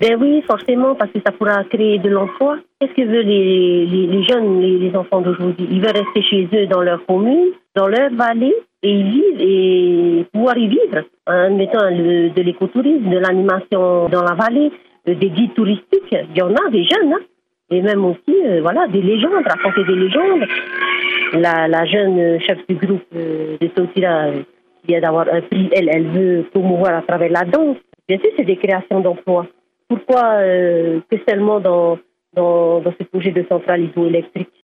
Ben oui, forcément, parce que ça pourra créer de l'emploi. Qu'est-ce que veulent les jeunes, les enfants d'aujourd'hui? Ils veulent rester chez eux dans leur commune, dans leur vallée, et y vivre et pouvoir y vivre en mettant de l'écotourisme, de l'animation dans la vallée, des guides touristiques. Il y en a des jeunes, hein. Et même aussi, des légendes, raconter des légendes. La jeune chef du groupe de Sautila, qui vient d'avoir un prix, elle veut promouvoir à travers la danse. Bien sûr, c'est des créations d'emplois. Pourquoi que seulement dans ce projet de centrale hydroélectrique?